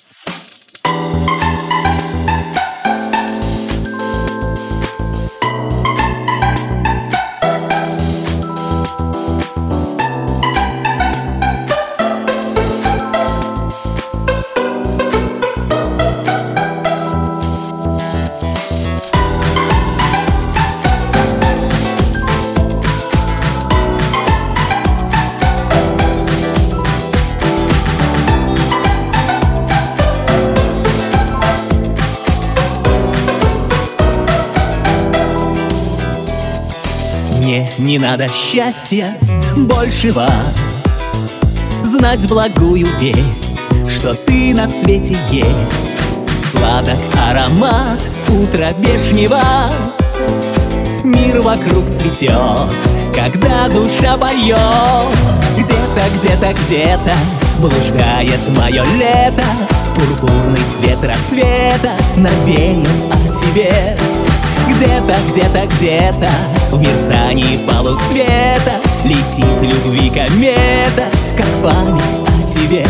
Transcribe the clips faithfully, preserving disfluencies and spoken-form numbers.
Мне не надо счастья большего, знать благую весть, что ты на свете есть. Сладок аромат утра вешнего, мир вокруг цветет, когда душа поет. Где-то, где-то, где-то блуждает мое лето, пурпурный цвет рассвета навеян о тебе. Где-то, где-то, где-то в мерцании полусвета летит любви комета, как память о тебе.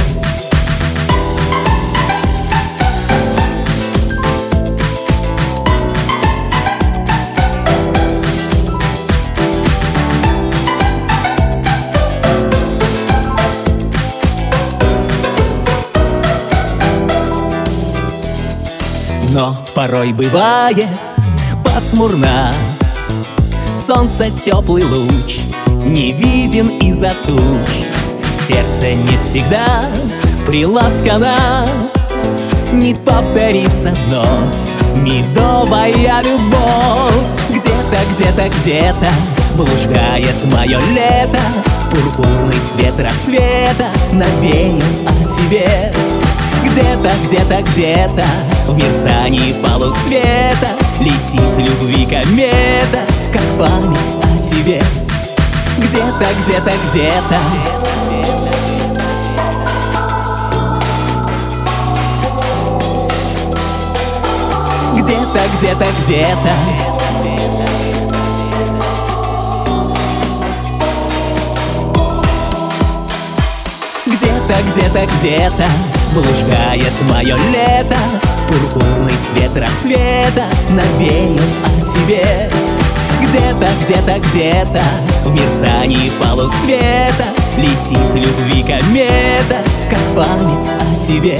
Но порой бывает пасмурно, солнца теплый луч не виден из-за туч. Сердце не всегда приласкано, не повторится вновь медовая любовь. Где-то, где-то, где-то блуждает мое лето, пурпурный цвет рассвета навеян о тебе. Где-то, где-то, где-то в мерцании полусвета летит любви комета, как память о тебе. Где-то, где-то, где-то Где-то, где-то, где-то Где-то, где-то, где-то блуждает мое лето, пурпурный цвет рассвета навеян о тебе. Где-то, где-то, где-то в мерцании полусвета летит любви комета, как память о тебе.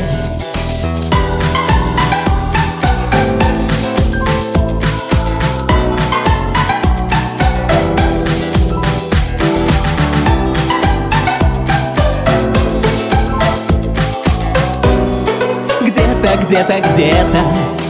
Где-то, где-то, где-то